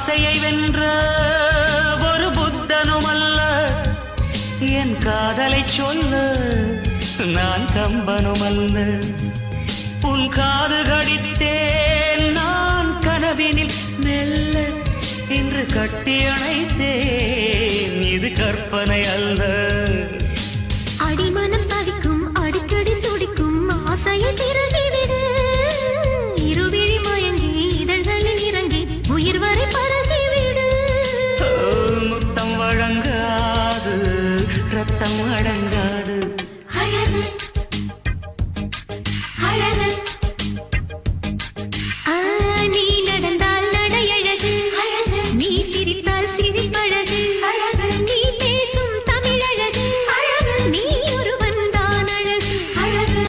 ஆசையை வென்ற ஒரு புத்தனும் அல்ல, என் காதலை சொல்ல நான் கம்பனும் அல்ல. உன் காது கடித்தேன் நான் கனவினில் மெல்ல, இன்று கட்டி அணைத்தேன் இது கற்பனை அல்ல. அடிமனம் தவிக்கும் அடிக்கடி துடிக்கும் ஆசையை திறகிவிடு, இருவிழி மயங்கி இதழ்களில் இறங்கி உயிர் வரை பரவிவிடு. முத்தம் வழங்காது ரத்தம் அடங்காது